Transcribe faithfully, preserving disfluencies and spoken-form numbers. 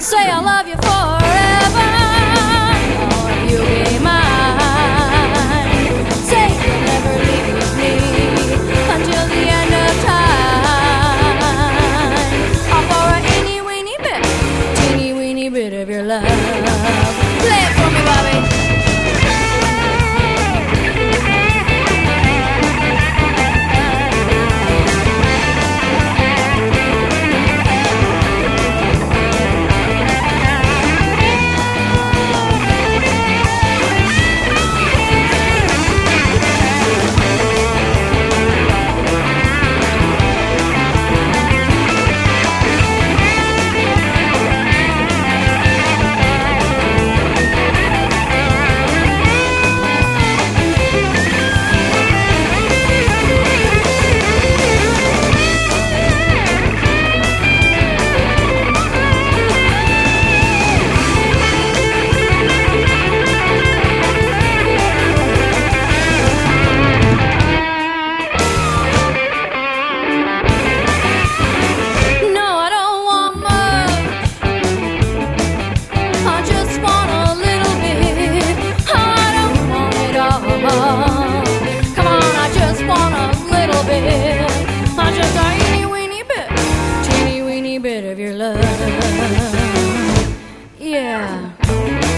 say I love you forever. Oh, if you be mine, say you'll never leave me until the end of time. All for a teeny weeny bit, teeny weeny bit of your love. Play it for me, Bobby. Bit of your love, yeah.